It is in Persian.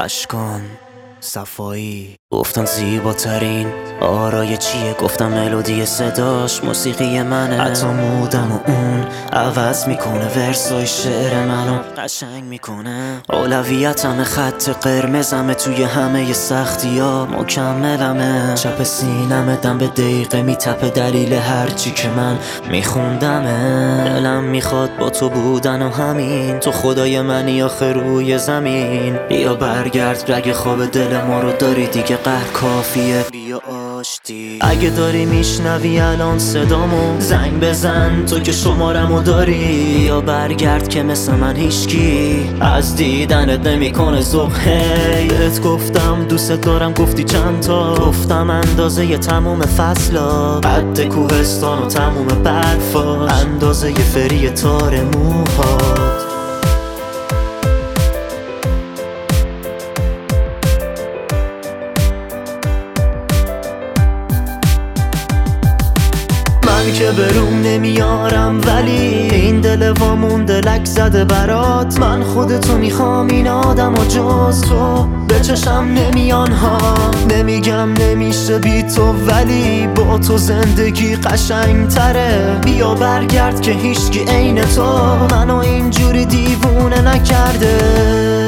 اشکان صفایی گفتن زیباترین آرای چیه، گفتم ملودی صداش موسیقی منه. حتی مودم و اون عوض میکنه، ورسای شعر منو قشنگ میکنه. اولویتم خط قرمزمه، توی همه سختی ها مکملمه. چپ سینمه دم به دقیقه میتپه، دلیل هرچی که من میخوندمه. دلم میخواد با تو بودن و همین، تو خدای منی آخر روی زمین. بیا برگرد رگ خواب دل ما رو داری دیگه، قهر کافیه بیا آشتی. اگه داری میشنوی الان صدامو زنگ بزن، تو که شمارمو داری. یا برگرد که مثل من هیچکی از دیدنت نمیکنه ذوق. بهت گفتم دوست دارم، گفتی چند تا؟ گفتم اندازه ی تموم فصلا، قد کوهستان و تموم برفاش، اندازه ی فری تار موهات. من که بروم نمیارم، ولی این دل وامونده لک زده برات. من خودتو میخوام، این آدم و جز تو به چشم نمیان ها. نمیگم نمیشه بی تو، ولی با تو زندگی قشنگ تره. بیا برگرد که هیچکی عین تو منو اینجوری دیوونه نکرده.